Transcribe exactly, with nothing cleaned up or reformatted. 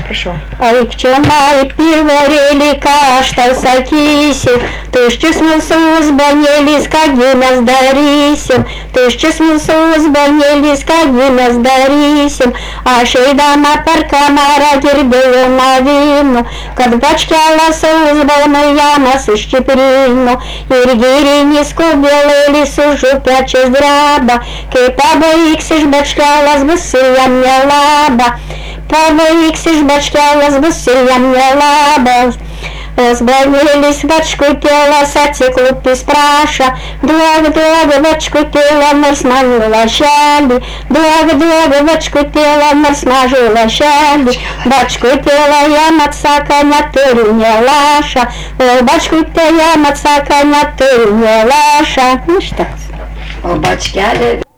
Хорошо. Ой, к чумай пиварели кашта сакисим, ты ж чеснулся узбанели скагина сдарисим, ты ж чеснулся узбанели скагина сдарисим, а шейдама паркамара гербею на вину, kad bačkela sa uzbalno jama su ščiprinu, ir giri skubėlėlį sužupę čia draba, kai pabaigs iš bačkelas bus ir jam nelaba, pabaigs iš bačkelas bus ir jam nelabas. Sbanėlis bačkutėlas atsiklupis praša, duok, duok bačkutėlą nors mažų lašelį, duok, duok bačkutėlą nors mažų lašelį, bačkutėlą jam atsaka neturiu nė lašą, o bačkutė jam atsaka neturiu nė lašą. Nu šitas. O bačkelė